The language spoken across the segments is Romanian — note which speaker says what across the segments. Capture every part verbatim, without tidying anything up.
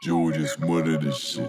Speaker 1: Joe just murdered this shit.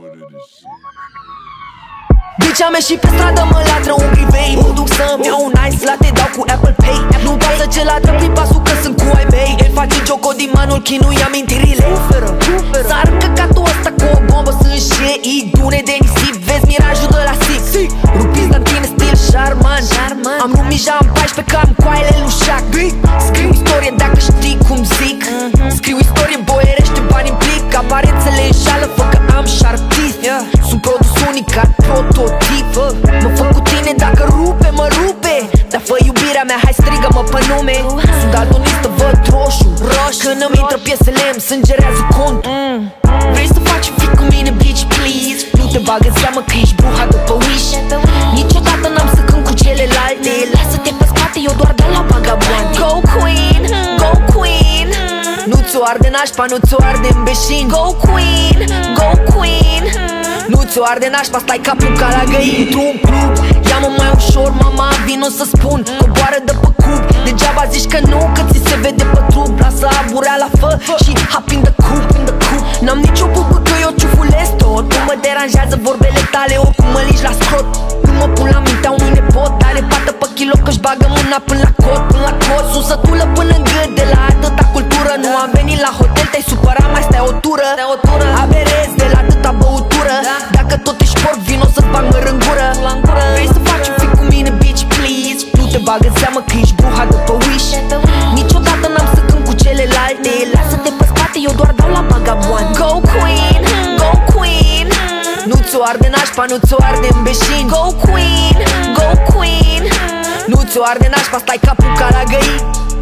Speaker 2: Deci am ieșit pe stradă, mă latră un grivei. Mă duc să-mi iau un ice latte, dau cu Apple Pay. Nu-mi pasă ce latră prin pasul că sunt cu ai mei. El face joco din manul, chinui amintirile. S-ar căcatul ăsta cu o bombă, sunt șei dune de nisip. Vezi mirajul de la Six. Rupiți la tine stil Charman. Am rupt mija în paisprezece ca am coaile lui Shaq. Scriu istorie dacă știi cum zic. Scriu istorie, boierește, bani implic. Aparențele înșală, fă că am șartist. Sunt produs unic ca prototip. Mă fac cu tine dacă rupe, mă rupe. Dar fă iubirea mea, hai strigă-mă pe nume. Sunt daltonistă, văd roșu, roșu. Când îmi intră piesele, îmi sângerează contul. Vrei să faci un fit cu mine, bitch, please? Nu te bag în seamă că ești bruha după Wish. Niciodată n-am să cânt cu celelalte. Lasă-te pe spate, eu doar dau la bagaboane. Go queen, go queen. Nu ți-o arde nașpa, nu ți-o arde în beșin. Go queen, go queen. Nu ți-o arde nașpa, stai capul ca la găini. Într-un club, ia-mă mai ușor, mama, vino să spun. Coboară de pe cub, degeaba zici că nu, că ți se vede pe trup. Lasă aburea la fă și hop in the coop, in the coop. N-am nicio pupă că eu ciufulesc tot. Nu mă deranjează vorbele tale, oricum mă ligi la scrot. Nu mă pun la mintea unui nepot, are pată pe kilo că-și bagă mâna până la cot, până la cot. Susătulă până în gât de la atâta cultură. Nu am venit la hotel, te-ai supărat, mai stai o tură. Aberez de la atâta băutură. Dacă tot ești porc, vino să-ți bag măr în gură. Vrei să faci un fit cu mine, bitch, please? Nu te bag în seamă că ești bruha după Wish. Niciodată n-am să cânt cu celelalte. Lasă-te pe spate, eu doar dau la bagaboane. Go queen, go queen. Nu ți-o arde nașpa, nu ți-o arde în beșin. Go queen, go queen. Nu ți-o arde nașpa, stai capul ca la găini.